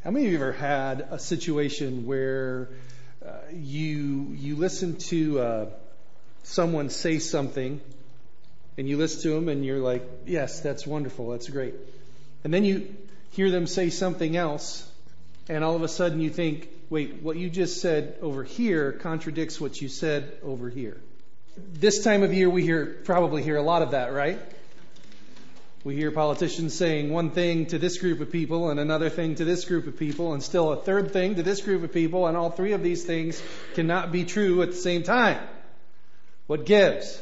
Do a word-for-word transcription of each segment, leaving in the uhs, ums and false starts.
How many of you ever had a situation where uh, you you listen to uh, someone say something, and you listen to them, and you're like, yes, that's wonderful, that's great. And then you hear them say something else, and all of a sudden you think, wait, what you just said over here contradicts what you said over here. This time of year we hear probably hear a lot of that, right? We hear politicians saying one thing to this group of people and another thing to this group of people and still a third thing to this group of people, and all three of these things cannot be true at the same time. What gives?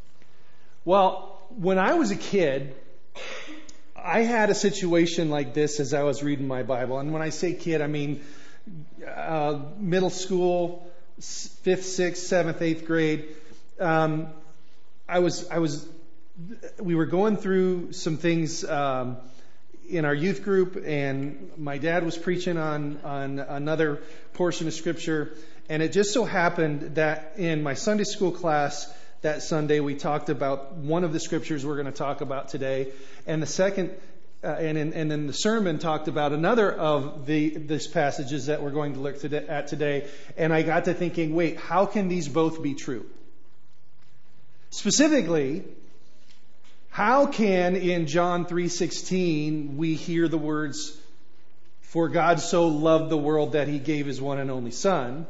Well, when I was a kid, I had a situation like this as I was reading my Bible. And when I say kid, I mean uh, middle school, fifth, sixth, seventh, eighth grade. Um, I was, I was, we were going through some things um, in our youth group, and my dad was preaching on on another portion of Scripture, and it just so happened that in my Sunday school class that Sunday we talked about one of the scriptures we're going to talk about today, and the second, uh, and in, and then the sermon talked about another of the these passages that we're going to look today, at today, and I got to thinking, wait, how can these both be true? Specifically, how can in John three sixteen we hear the words, "For God so loved the world that He gave His one and only Son,"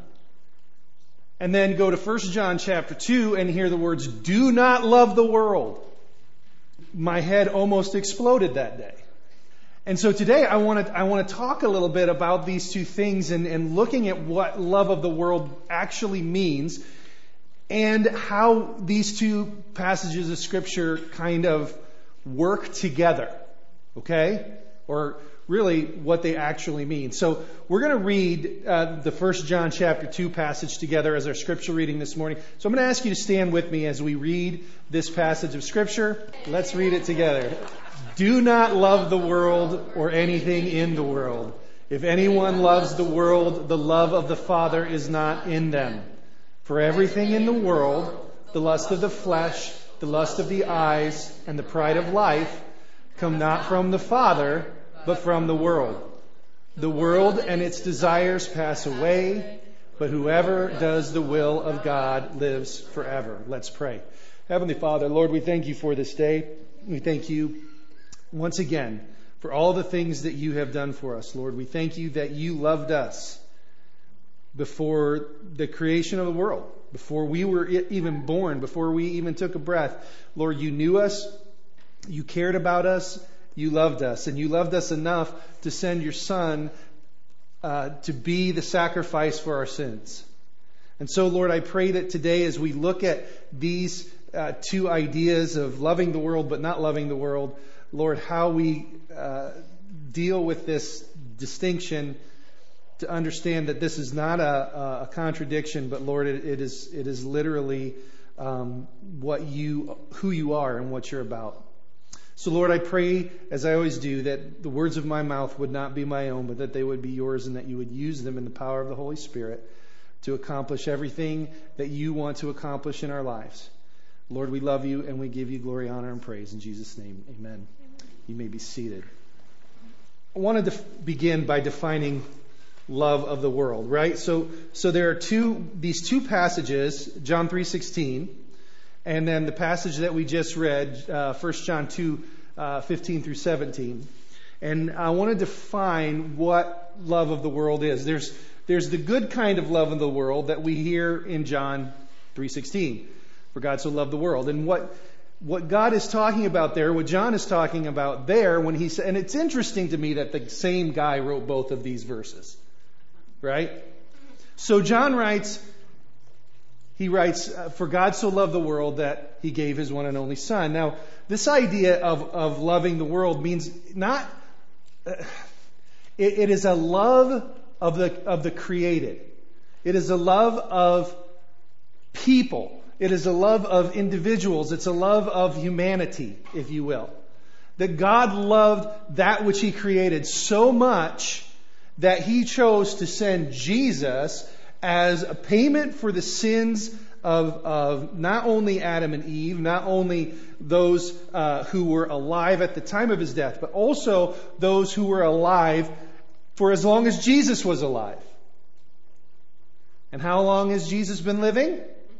and then go to First John chapter two and hear the words, "Do not love the world"? My head almost exploded that day. And so today I want to I want to talk a little bit about these two things and, and looking at what love of the world actually means, and how these two passages of Scripture kind of work together, okay? Or really what they actually mean. So we're going to read uh, the First John chapter two passage together as our Scripture reading this morning. So I'm going to ask you to stand with me as we read this passage of Scripture. Let's read it together. Do not love the world or anything in the world. If anyone loves the world, the love of the Father is not in them. For everything in the world, the lust of the flesh, the lust of the eyes, and the pride of life, come not from the Father, but from the world. The world and its desires pass away, but whoever does the will of God lives forever. Let's pray. Heavenly Father, Lord, we thank you for this day. We thank you once again for all the things that you have done for us, Lord. We thank you that you loved us before the creation of the world, before we were even born, before we even took a breath. Lord, you knew us, you cared about us, you loved us, and you loved us enough to send your Son uh, to be the sacrifice for our sins. And so, Lord, I pray that today as we look at these uh, two ideas of loving the world but not loving the world, Lord, how we uh, deal with this distinction, to understand that this is not a, a contradiction, but Lord, it, it is it is literally um, what you who you are and what you're about. So Lord, I pray, as I always do, that the words of my mouth would not be my own, but that they would be yours, and that you would use them in the power of the Holy Spirit to accomplish everything that you want to accomplish in our lives. Lord, we love you, and we give you glory, honor, and praise in Jesus' name. Amen. Amen. You may be seated. I wanted to f- begin by defining love of the world, right? So, so there are two, these two passages, John three sixteen, and then the passage that we just read, uh, First John two, uh, fifteen through seventeen. And I want to define what love of the world is. There's, there's the good kind of love of the world that we hear in John three sixteen. For God so loved the world. And what, what God is talking about there, what John is talking about there, when he said, and it's interesting to me that the same guy wrote both of these verses. Right? So John writes, he writes, for God so loved the world that he gave his one and only Son. Now, this idea of, of loving the world means not, uh, it, it is a love of the, of the created. It is a love of people. It is a love of individuals. It's a love of humanity, if you will. That God loved that which he created so much that he chose to send Jesus as a payment for the sins of, of not only Adam and Eve, not only those uh, who were alive at the time of his death, but also those who were alive for as long as Jesus was alive. And how long has Jesus been living?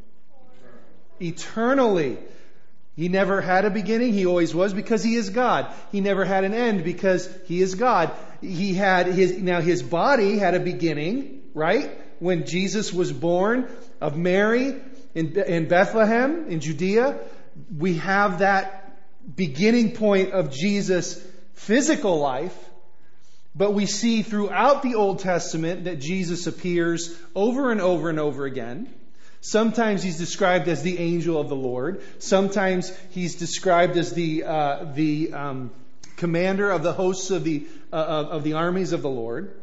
Eternally. He never had a beginning. He always was, because He is God. He never had an end because He is God. He had his, now his body had a beginning, right? When Jesus was born of Mary in, in Bethlehem, in Judea, we have that beginning point of Jesus' physical life. But we see throughout the Old Testament that Jesus appears over and over and over again. Sometimes He's described as the angel of the Lord. Sometimes He's described as the uh, the um, commander of the hosts of the uh, of, of the armies of the Lord.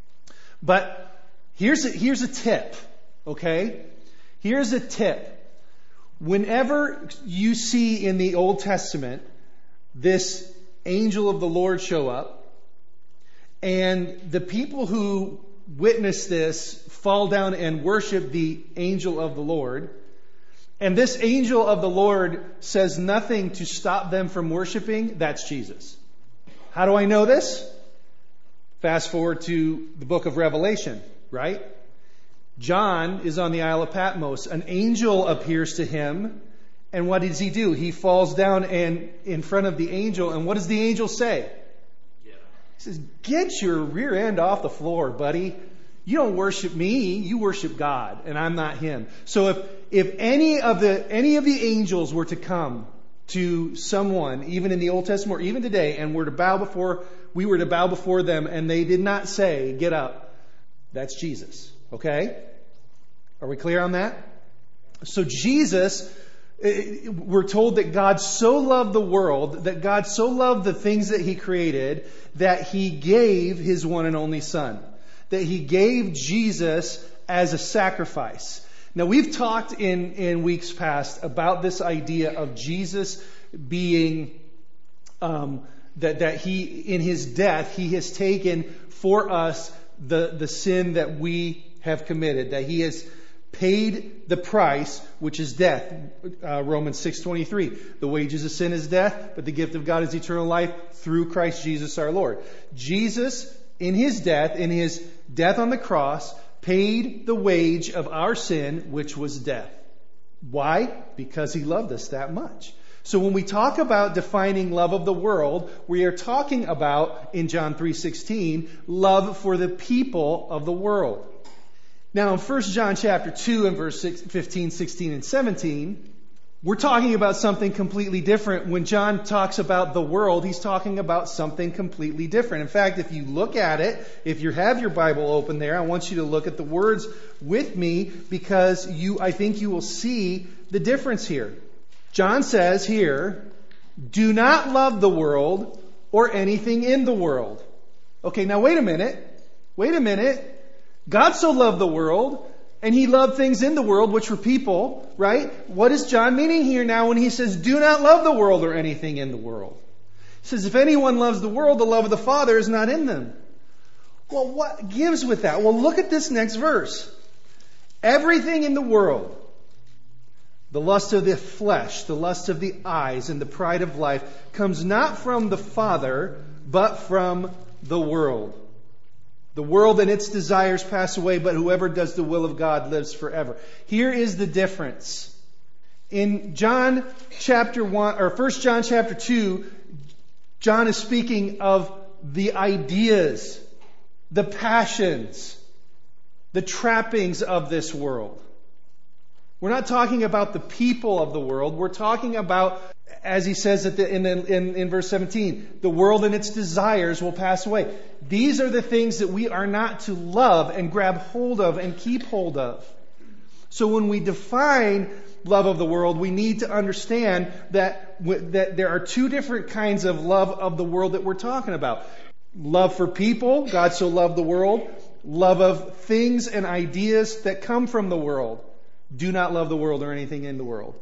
But here's a, here's a tip, okay? Here's a tip. Whenever you see in the Old Testament this angel of the Lord show up, and the people who witness this fall down and worship the angel of the Lord, and this angel of the Lord says nothing to stop them from worshiping, that's Jesus. How do I know this? Fast forward to the book of Revelation, right? John is on the Isle of Patmos. An angel appears to him, and what does he do? He falls down and in front of the angel, and what does the angel say? He says, "Get your rear end off the floor, buddy. You don't worship me, you worship God, and I'm not Him." So if if any of the any of the angels were to come to someone, even in the Old Testament or even today, and were to bow before we were to bow before them, and they did not say, "Get up," that's Jesus. Okay? Are we clear on that? So Jesus, we're told that God so loved the world, that God so loved the things that He created, that He gave His one and only Son. That He gave Jesus as a sacrifice. Now, we've talked in, in weeks past about this idea of Jesus being, um, that, that He, in His death, He has taken for us the, the sin that we have committed. That He has paid the price, which is death. Uh, Romans six twenty-three. The wages of sin is death, but the gift of God is eternal life through Christ Jesus our Lord. Jesus, in His death, in His death on the cross, paid the wage of our sin, which was death. Why? Because He loved us that much. So when we talk about defining love of the world, we are talking about, in John three sixteen, love for the people of the world. Now, in First John chapter two and verse fifteen, sixteen, and seventeen, we're talking about something completely different. When John talks about the world, he's talking about something completely different. In fact, if you look at it, if you have your Bible open there, I want you to look at the words with me, because you, I think you will see the difference here. John says here, "Do not love the world or anything in the world." Okay, now wait a minute. Wait a minute. God so loved the world, and He loved things in the world, which were people, right? What is John meaning here now when he says, "Do not love the world or anything in the world"? He says, if anyone loves the world, the love of the Father is not in them. Well, what gives with that? Well, look at this next verse. Everything in the world, the lust of the flesh, the lust of the eyes, and the pride of life, comes not from the Father, but from the world. The world and its desires pass away, but whoever does the will of God lives forever. Here is the difference. In John chapter one, or First John chapter two, John is speaking of the ideas, the passions, the trappings of this world. We're not talking about the people of the world. We're talking about, as he says at the, in, the, in, in verse seventeen, the world and its desires will pass away. These are the things that we are not to love and grab hold of and keep hold of. So when we define love of the world, we need to understand that, that there are two different kinds of love of the world that we're talking about. Love for people, God so loved the world. Love of things and ideas that come from the world. Do not love the world or anything in the world.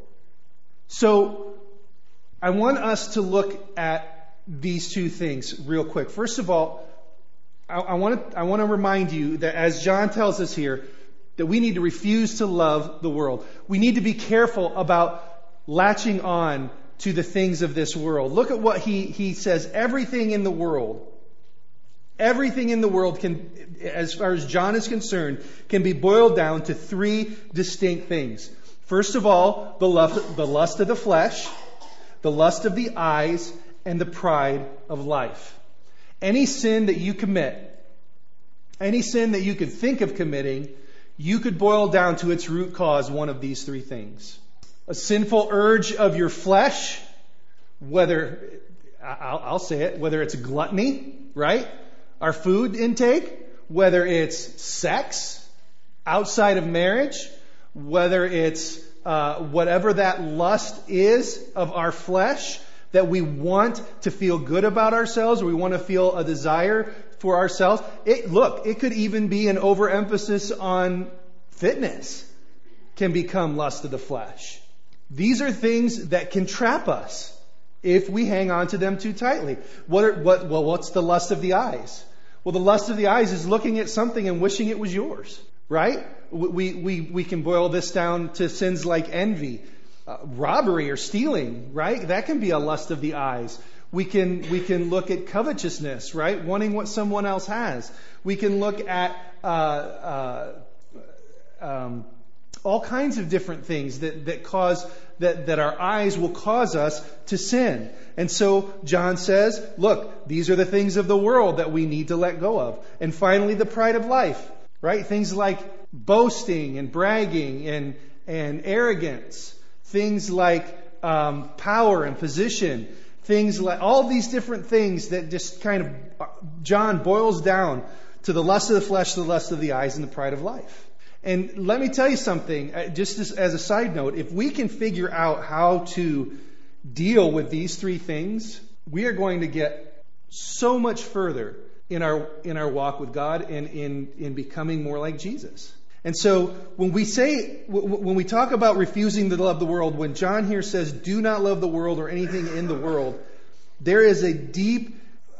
So, I want us to look at these two things real quick. First of all, I, I want to I want to remind you that, as John tells us here, that we need to refuse to love the world. We need to be careful about latching on to the things of this world. Look at what he, he says. Everything in the world. Everything in the world can, as far as John is concerned, can be boiled down to three distinct things. First of all, the lust, the lust of the flesh, the lust of the eyes, and the pride of life. Any sin that you commit, any sin that you could think of committing, you could boil down to its root cause one of these three things. A sinful urge of your flesh, whether, I'll, I'll say it, whether it's gluttony, right? Our food intake, whether it's sex outside of marriage, whether it's uh, whatever that lust is of our flesh, that we want to feel good about ourselves, or we want to feel a desire for ourselves. It, look, it could even be an overemphasis on fitness can become lust of the flesh. These are things that can trap us if we hang on to them too tightly. What, are, what, well, what's the lust of the eyes? Well, the lust of the eyes is looking at something and wishing it was yours, right? We, we, we can boil this down to sins like envy, uh, robbery or stealing, right? That can be a lust of the eyes. We can, we can look at covetousness, right? Wanting what someone else has. We can look at, uh, uh, um, all kinds of different things that, that cause, that, that our eyes will cause us to sin. And so John says, look, these are the things of the world that we need to let go of. And finally, the pride of life, right? Things like boasting and bragging and, and arrogance. Things like um, power and position. Things like all these different things that just kind of, John boils down to the lust of the flesh, the lust of the eyes, and the pride of life. And let me tell you something, just as, as a side note, if we can figure out how to deal with these three things, we are going to get so much further in our in our walk with God and in, in becoming more like Jesus. And so when we say, when we talk about refusing to love the world, when John here says, do not love the world or anything in the world, there is a deep,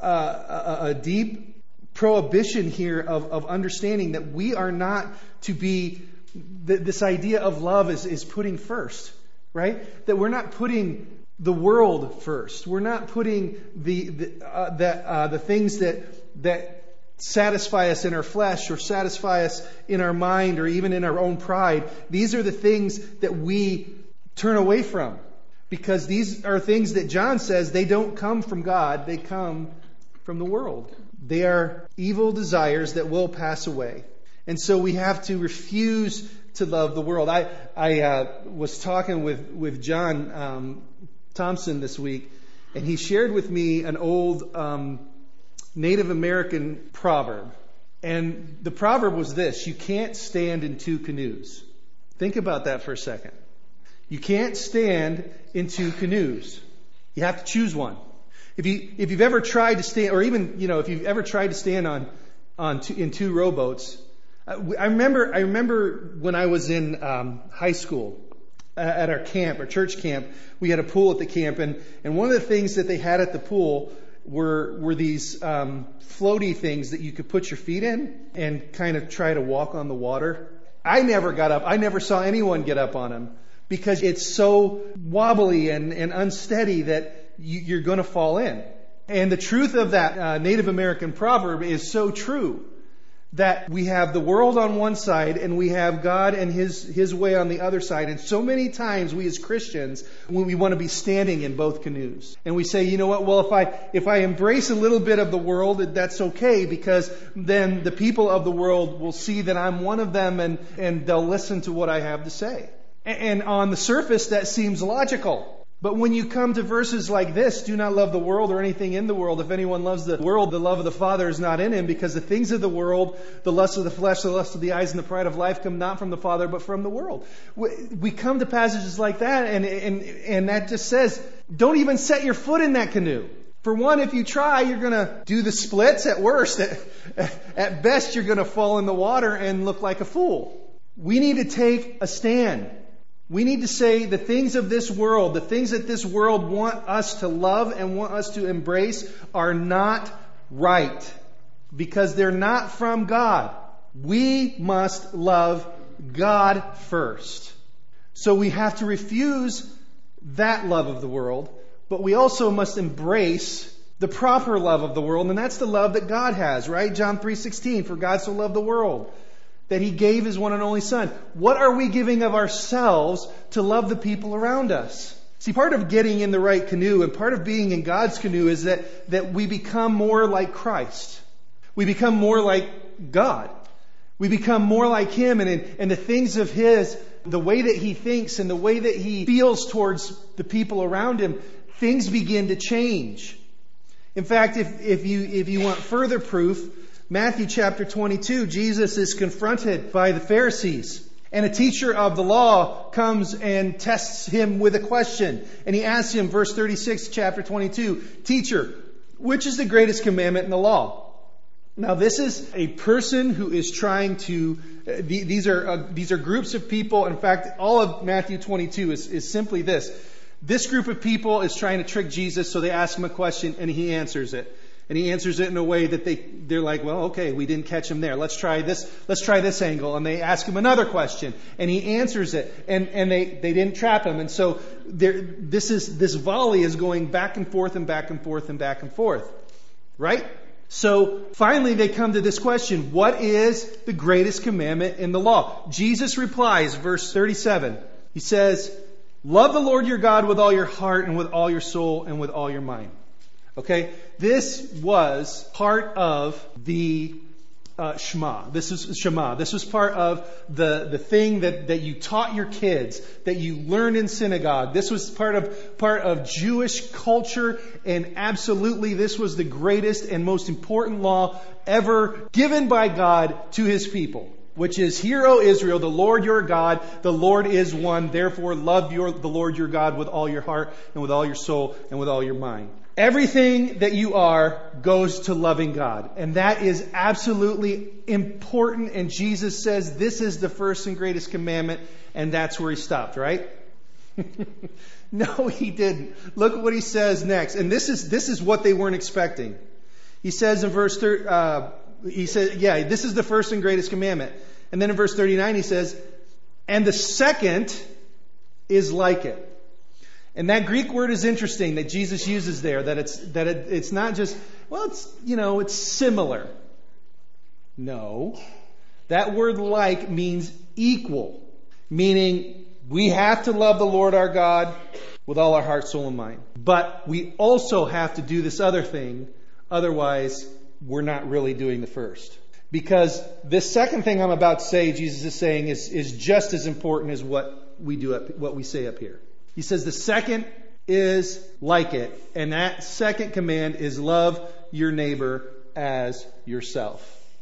uh, a, a deep prohibition here of, of understanding that we are not to be, th- this idea of love is, is putting first, right? That we're not putting the world first. We're not putting the the uh, that uh, the things that that satisfy us in our flesh or satisfy us in our mind or even in our own pride. These are the things that we turn away from, because these are things that John says they don't come from God. They come from the world. They are evil desires that will pass away. And so we have to refuse to love the world. I I uh, was talking with, with John um, Thompson this week, and he shared with me an old um, Native American proverb. And the proverb was this: you can't stand in two canoes. Think about that for a second. You can't stand in two canoes. You have to choose one. If you if you've ever tried to stand, or even you know if you've ever tried to stand on on two, in two rowboats, I remember I remember when I was in um, high school uh, at our camp, our church camp, we had a pool at the camp, and and one of the things that they had at the pool were were these um, floaty things that you could put your feet in and kind of try to walk on the water. I never got up. I never saw anyone get up on them because it's so wobbly and, and unsteady that you, you're going to fall in. And the truth of that uh, Native American proverb is so true, that we have the world on one side and we have God and His His way on the other side. And so many times we as Christians, when we want to be standing in both canoes, and we say, you know what, well, if I if I embrace a little bit of the world, that's okay, because then the people of the world will see that I'm one of them, and, and they'll listen to what I have to say. And on the surface, that seems logical. But when you come to verses like this, do not love the world or anything in the world. If anyone loves the world, the love of the Father is not in him, because the things of the world, the lust of the flesh, the lust of the eyes, and the pride of life come not from the Father, but from the world. We come to passages like that, and, and, and that just says, don't even set your foot in that canoe. For one, if you try, you're going to do the splits at worst. At, at best, you're going to fall in the water and look like a fool. We need to take a stand. We need to say the things of this world, the things that this world want us to love and want us to embrace, are not right, because they're not from God. We must love God first. So we have to refuse that love of the world, but we also must embrace the proper love of the world, and that's the love that God has, right? John three sixteen, for God so loved the world that He gave His one and only Son. What are we giving of ourselves to love the people around us? See, part of getting in the right canoe and part of being in God's canoe is that, that we become more like Christ. We become more like God. We become more like Him, and, and the things of His, the way that He thinks and the way that He feels towards the people around Him, things begin to change. In fact, if, if you, if you want further proof, Matthew chapter twenty-two, Jesus is confronted by the Pharisees. And a teacher of the law comes and tests Him with a question. And he asks Him, verse thirty-six, chapter twenty-two, Teacher, which is the greatest commandment in the law? Now this is a person who is trying to, uh, the, these are uh, these are groups of people. In fact, all of Matthew twenty-two is, is simply this. This group of people is trying to trick Jesus, so they ask Him a question and He answers it. And He answers it in a way that they, they're like, well, okay, we didn't catch Him there. Let's try this, let's try this angle. And they ask Him another question. And He answers it. And, and they, they didn't trap Him. And so there, this is, this volley is going back and forth and back and forth and back and forth. Right? So finally they come to this question. What is the greatest commandment in the law? Jesus replies, verse thirty-seven. He says, love the Lord your God with all your heart and with all your soul and with all your mind. Okay, this was part of the uh, Shema. This is Shema. This was part of the, the thing that, that you taught your kids, that you learned in synagogue. This was part of part of Jewish culture, and absolutely this was the greatest and most important law ever given by God to His people. Which is, Hear, O Israel, the Lord your God, the Lord is one. Therefore love your, the Lord your God with all your heart and with all your soul and with all your mind. Everything that you are goes to loving God. And that is absolutely important. And Jesus says this is the first and greatest commandment. And that's where He stopped, right? No, He didn't. Look at what He says next. And this is, this is what they weren't expecting. He says in verse thirty, uh, he says, yeah, this is the first and greatest commandment. And then in verse thirty-nine he says, and the second is like it. And that Greek word is interesting that Jesus uses there, that it's, that it, it's not just, well, it's, you know, it's similar. No. That word like means equal. Meaning we have to love the Lord our God with all our heart, soul, and mind. But we also have to do this other thing. Otherwise, we're not really doing the first. Because this second thing I'm about to say, Jesus is saying, is, is just as important as what we do up, what we say up here. He says the second is like it. And that second command is love your neighbor as yourself.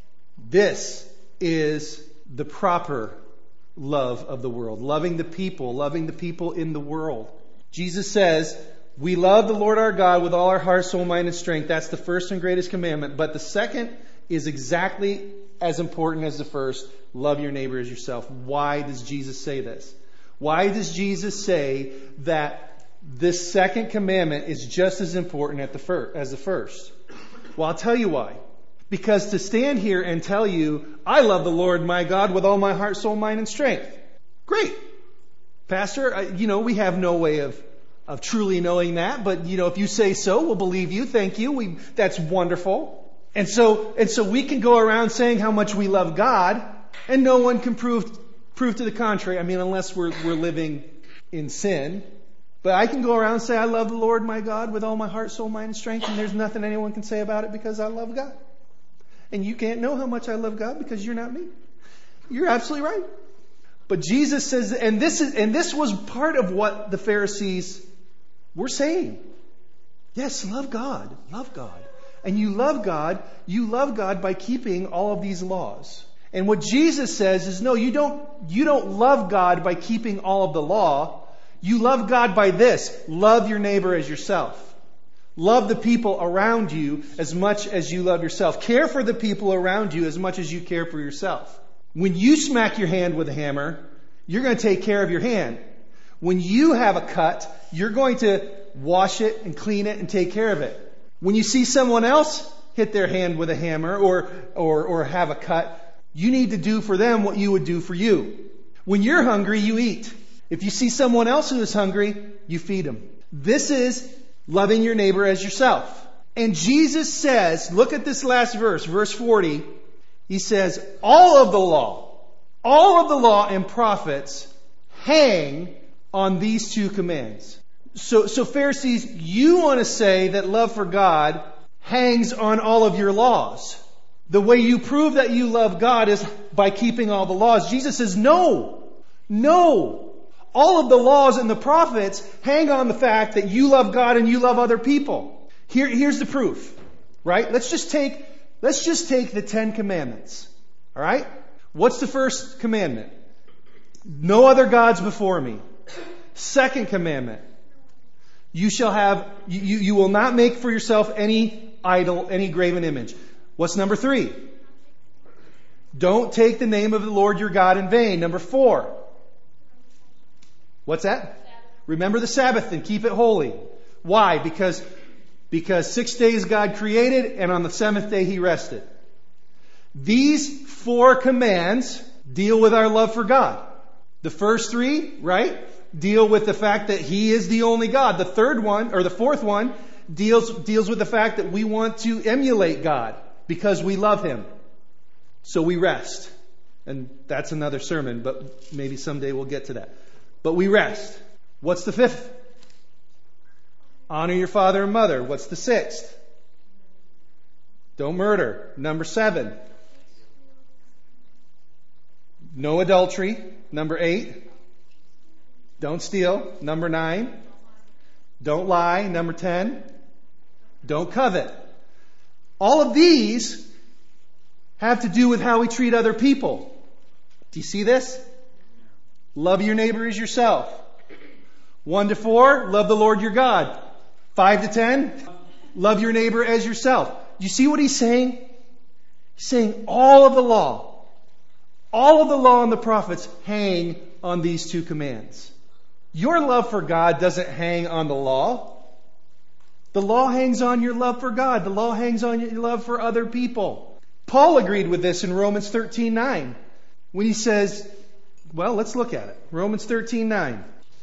This is the proper love of the world. Loving the people, loving the people in the world. Jesus says, we love the Lord our God with all our heart, soul, mind, and strength. That's the first and greatest commandment. But the second is exactly as important as the first. Love your neighbor as yourself. Why does Jesus say this? Why does Jesus say that this second commandment is just as important at the fir- as the first? Well, I'll tell you why. Because to stand here and tell you, I love the Lord my God with all my heart, soul, mind, and strength. Great. Pastor, I, you know, we have no way of, of truly knowing that. But, you know, if you say so, we'll believe you. Thank you. We, that's wonderful. And so, and so we can go around saying how much we love God, and no one can prove Prove to the contrary. I mean, unless we're we're living in sin. But I can go around and say, I love the Lord my God with all my heart, soul, mind, and strength, and there's nothing anyone can say about it because I love God. And you can't know how much I love God because you're not me. You're absolutely right. But Jesus says, and this is and this was part of what the Pharisees were saying. Yes, love God. Love God. And you love God, you love God by keeping all of these laws. And what Jesus says is, no, you don't, you don't love God by keeping all of the law. You love God by this. Love your neighbor as yourself. Love the people around you as much as you love yourself. Care for the people around you as much as you care for yourself. When you smack your hand with a hammer, you're going to take care of your hand. When you have a cut, you're going to wash it and clean it and take care of it. When you see someone else hit their hand with a hammer or, or, or have a cut, you need to do for them what you would do for you. When you're hungry, you eat. If you see someone else who is hungry, you feed them. This is loving your neighbor as yourself. And Jesus says, look at this last verse, verse forty. He says, all of the law, all of the law and prophets hang on these two commands. So, so Pharisees, you want to say that love for God hangs on all of your laws. The way you prove that you love God is by keeping all the laws. Jesus says, no, no. All of the laws and the prophets hang on the fact that you love God and you love other people. Here, here's the proof, right? Let's just take, let's just take the Ten Commandments. All right? What's the first commandment? No other gods before me. Second commandment. You shall have, you, you will not make for yourself any idol, any graven image. What's number three? Don't take the name of the Lord your God in vain. Number four. What's that? Remember the Sabbath and keep it holy. Why? Because, because six days God created and on the seventh day He rested. These four commands deal with our love for God. The first three, right? Deal with the fact that He is the only God. The third one, or the fourth one, deals, deals with the fact that we want to emulate God because we love Him. So we rest. And that's another sermon, but maybe someday we'll get to that. But we rest. What's the fifth? Honor your father and mother. What's the sixth? Don't murder. Number seven. No adultery. Number eight. Don't steal. Number nine. Don't lie. Number ten. Don't covet. All of these have to do with how we treat other people. Do you see this? Love your neighbor as yourself. One to four, love the Lord your God. Five to ten, love your neighbor as yourself. Do you see what he's saying? He's saying all of the law, all of the law and the prophets hang on these two commands. Your love for God doesn't hang on the law. The law hangs on your love for God. The law hangs on your love for other people. Paul agreed with this in Romans thirteen nine when he says, well, let's look at it. Romans thirteen nine.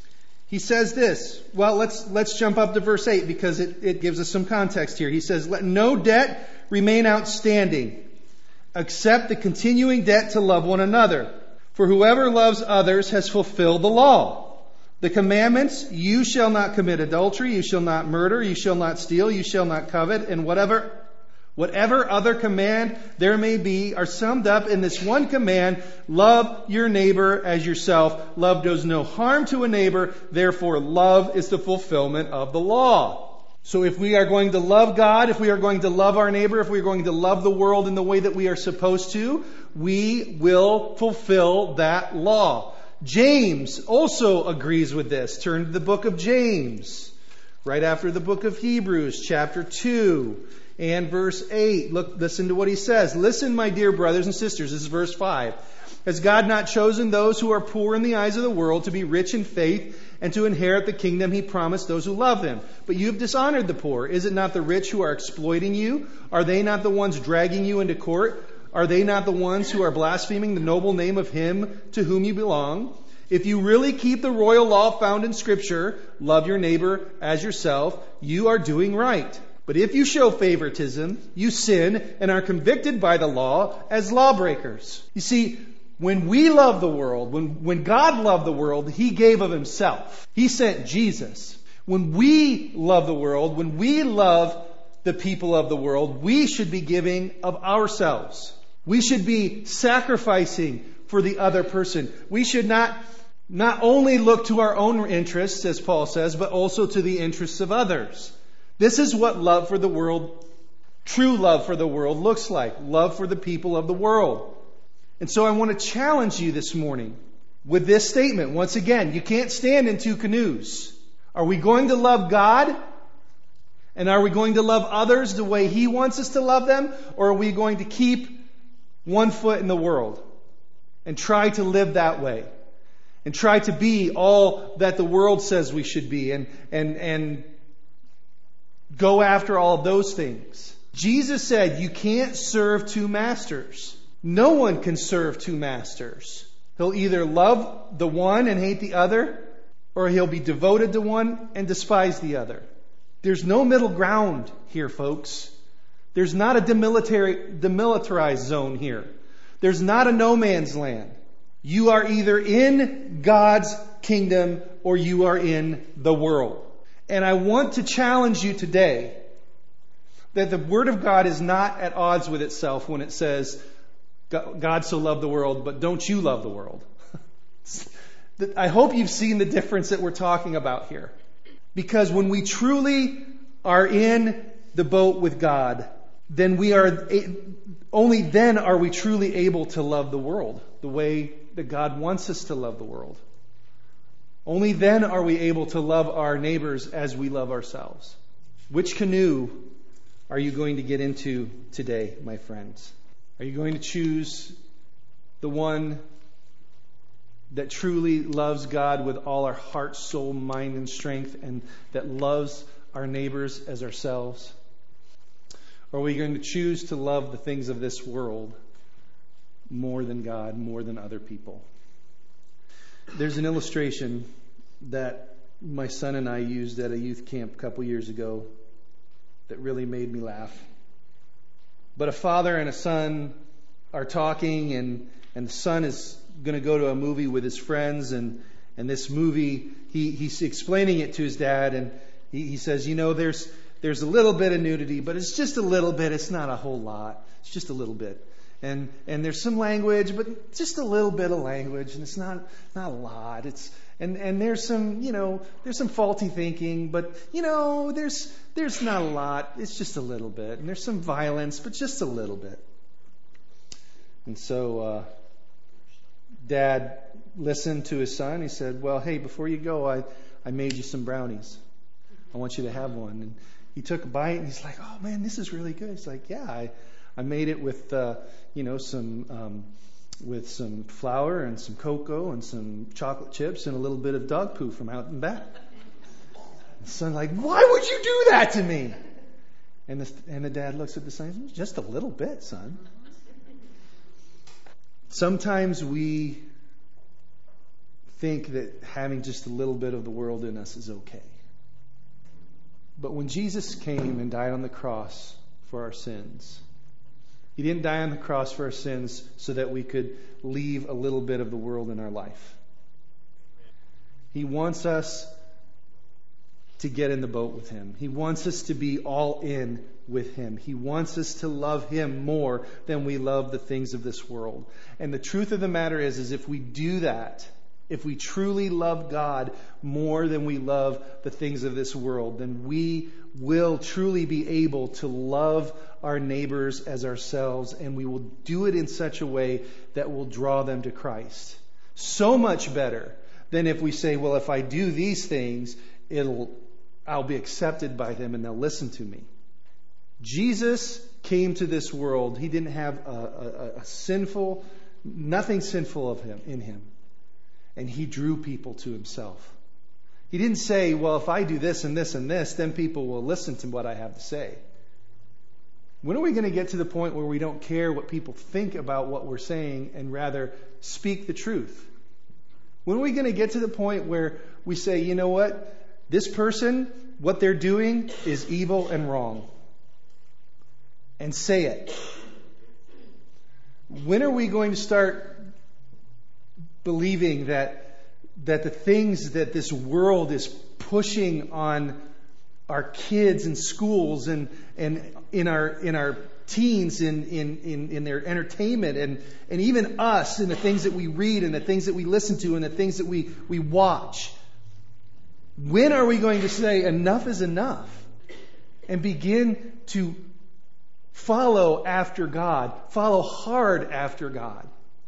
He says this. Well, let's let's jump up to verse eight because it, it gives us some context here. He says, let no debt remain outstanding except the continuing debt to love one another. For whoever loves others has fulfilled the law. The commandments, you shall not commit adultery, you shall not murder, you shall not steal, you shall not covet, and whatever Whatever other command there may be are summed up in this one command, love your neighbor as yourself. Love does no harm to a neighbor, therefore love is the fulfillment of the law. So if we are going to love God, if we are going to love our neighbor, if we are going to love the world in the way that we are supposed to, we will fulfill that law. James also agrees with this. Turn to the book of James, right after the book of Hebrews, chapter two. And verse eight, look, listen to what he says. Listen, my dear brothers and sisters, this is verse five. Has God not chosen those who are poor in the eyes of the world to be rich in faith and to inherit the kingdom He promised those who love Him? But you have dishonored the poor. Is it not the rich who are exploiting you? Are they not the ones dragging you into court? Are they not the ones who are blaspheming the noble name of Him to whom you belong? If you really keep the royal law found in Scripture, love your neighbor as yourself, you are doing right. But if you show favoritism, you sin and are convicted by the law as lawbreakers. You see, when we love the world, when, when God loved the world, He gave of Himself. He sent Jesus. When we love the world, when we love the people of the world, we should be giving of ourselves. We should be sacrificing for the other person. We should not, not only look to our own interests, as Paul says, but also to the interests of others. This is what love for the world, true love for the world looks like. Love for the people of the world. And so I want to challenge you this morning with this statement. Once again, you can't stand in two canoes. Are we going to love God? And are we going to love others the way He wants us to love them? Or are we going to keep one foot in the world and try to live that way? And try to be all that the world says we should be and, and, and go after all of those things. Jesus said you can't serve two masters. No one can serve two masters. He'll either love the one and hate the other, or he'll be devoted to one and despise the other. There's no middle ground here, folks. There's not a demilitari- demilitarized zone here. There's not a no man's land. You are either in God's kingdom or you are in the world. And I want to challenge you today that the Word of God is not at odds with itself when it says, God so loved the world, but don't you love the world? I hope you've seen the difference that we're talking about here. Because when we truly are in the boat with God, then we are, only then are we truly able to love the world the way that God wants us to love the world. Only then are we able to love our neighbors as we love ourselves. Which canoe are you going to get into today, my friends? Are you going to choose the one that truly loves God with all our heart, soul, mind, and strength, and that loves our neighbors as ourselves? Or are we going to choose to love the things of this world more than God, more than other people? There's an illustration that my son and I used at a youth camp a couple years ago that really made me laugh. But a father and a son are talking, and, and the son is going to go to a movie with his friends, and, and this movie, he, he's explaining it to his dad, and he, he says, you know, there's there's a little bit of nudity, but it's just a little bit. It's not a whole lot. It's just a little bit. And and there's some language, but just a little bit of language, and it's not not a lot. It's and and there's some, you know, there's some faulty thinking, but you know, there's there's not a lot. It's just a little bit. And there's some violence, but just a little bit. And so uh, Dad listened to his son. He said, "Well, hey, before you go, I I made you some brownies. I want you to have one." And he took a bite, and he's like, "Oh man, this is really good." He's like, "Yeah, I." I made it with, uh, you know, some um, with some flour and some cocoa and some chocolate chips and a little bit of dog poo from out in back. The son's like, "Why would you do that to me?" And the and the dad looks at the son, "Just a little bit, son." Sometimes we think that having just a little bit of the world in us is okay. But when Jesus came and died on the cross for our sins, He didn't die on the cross for our sins so that we could leave a little bit of the world in our life. He wants us to get in the boat with Him. He wants us to be all in with Him. He wants us to love Him more than we love the things of this world. And the truth of the matter is, is if we do that, if we truly love God more than we love the things of this world, then we will truly be able to love our neighbors as ourselves, and we will do it in such a way that will draw them to Christ. So much better than if we say, well, if I do these things, it'll I'll be accepted by them and they'll listen to me. Jesus came to this world. He didn't have a, a, a sinful, nothing sinful of him in him. And He drew people to Himself. He didn't say, well, if I do this and this and this, then people will listen to what I have to say. When are we going to get to the point where we don't care what people think about what we're saying and rather speak the truth? When are we going to get to the point where we say, you know what? This person, what they're doing is evil and wrong. And say it. When are we going to start believing that that the things that this world is pushing on our kids in schools and and in our in our teens in in in, in their entertainment and and even us in the things that we read and the things that we listen to and the things that we we watch? When are we going to say enough is enough and begin to follow after God, follow hard after God?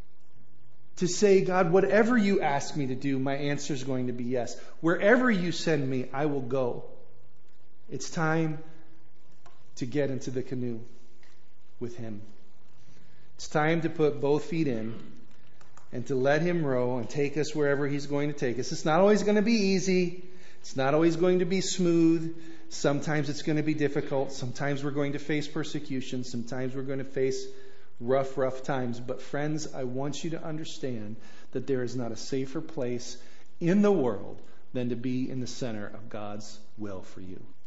To say, God, whatever you ask me to do, my answer is going to be yes. Wherever you send me, I will go. It's time to get into the canoe with Him. It's time to put both feet in and to let Him row and take us wherever He's going to take us. It's not always going to be easy. It's not always going to be smooth. Sometimes it's going to be difficult. Sometimes we're going to face persecution. Sometimes we're going to face rough, rough times. But friends, I want you to understand that there is not a safer place in the world than to be in the center of God's will for you.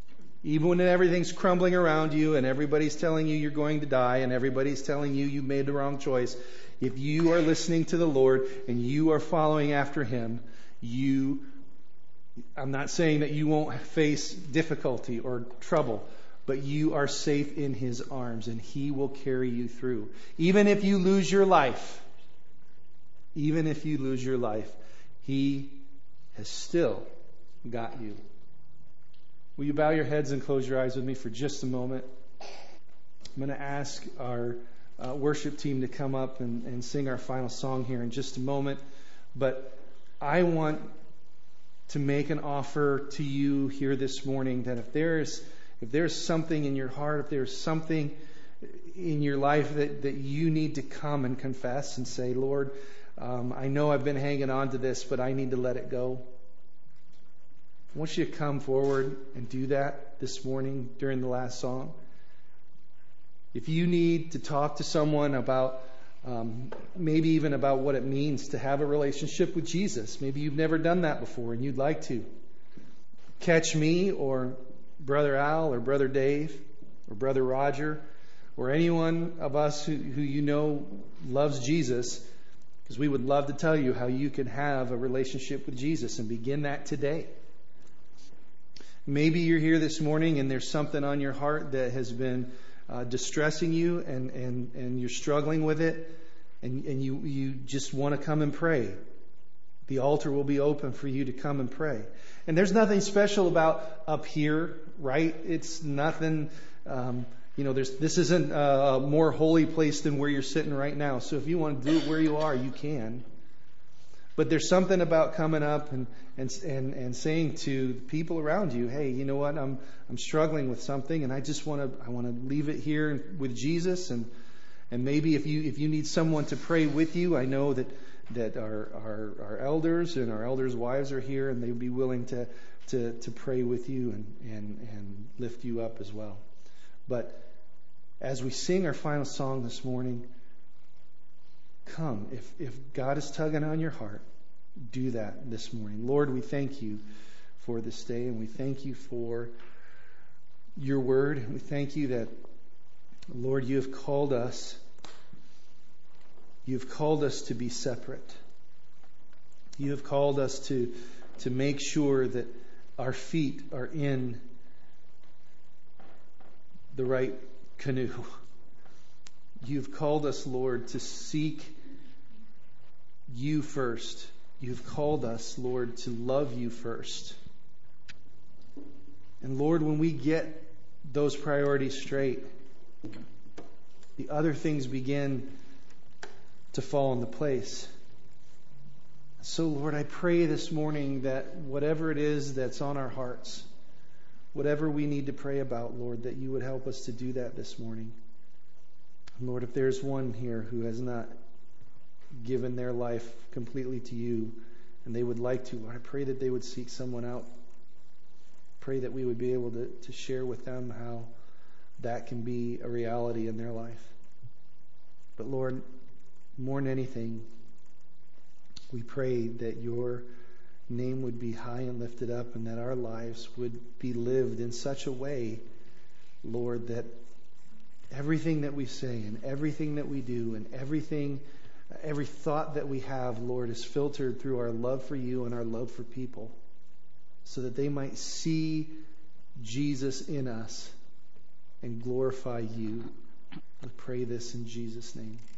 Even when everything's crumbling around you and everybody's telling you you're going to die and everybody's telling you you made the wrong choice, if you are listening to the Lord and you are following after Him, you, I'm not saying that you won't face difficulty or trouble, but you are safe in His arms and He will carry you through. Even if you lose your life, even if you lose your life, He has still got you. Will you bow your heads and close your eyes with me for just a moment? I'm going to ask our uh, worship team to come up and, and sing our final song here in just a moment. But I want to make an offer to you here this morning that if there's if there's something in your heart, if there's something in your life that, that you need to come and confess and say, Lord, um, I know I've been hanging on to this, but I need to let it go. I want you to come forward and do that this morning during the last song. If you need to talk to someone about, um, maybe even about what it means to have a relationship with Jesus, maybe you've never done that before and you'd like to, catch me or Brother Al or Brother Dave or Brother Roger or anyone of us who, who you know loves Jesus, because we would love to tell you how you can have a relationship with Jesus and begin that today. Maybe you're here this morning and there's something on your heart that has been uh, distressing you and, and, and you're struggling with it and, and you, you just want to come and pray. The altar will be open for you to come and pray. And there's nothing special about up here, right? It's nothing, um, you know, there's this isn't a more holy place than where you're sitting right now. So if you want to do it where you are, you can. But there's something about coming up and, and and and saying to the people around you, hey, you know what, I'm I'm struggling with something, and I just want to I want to leave it here with Jesus, and and maybe if you if you need someone to pray with you, I know that that our our, our elders and our elders' wives are here, and they'd be willing to to to pray with you and and and lift you up as well. But as we sing our final song this morning, come. If if God is tugging on your heart, do that this morning. Lord, we thank you for this day, and we thank you for your word. We thank you that, Lord, you have called us. You have called us to be separate. You have called us to to make sure that our feet are in the right canoe. You've called us, Lord, to seek you first. You've called us, Lord, to love you first. And Lord, when we get those priorities straight, the other things begin to fall into place. So, Lord, I pray this morning that whatever it is that's on our hearts, whatever we need to pray about, Lord, that you would help us to do that this morning. Lord, if there's one here who has not given their life completely to you and they would like to, Lord, I pray that they would seek someone out. Pray that we would be able to, to share with them how that can be a reality in their life. But Lord, more than anything, we pray that your name would be high and lifted up and that our lives would be lived in such a way, Lord, that everything that we say and everything that we do and everything, every thought that we have, Lord, is filtered through our love for you and our love for people so that they might see Jesus in us and glorify you. We pray this in Jesus' name.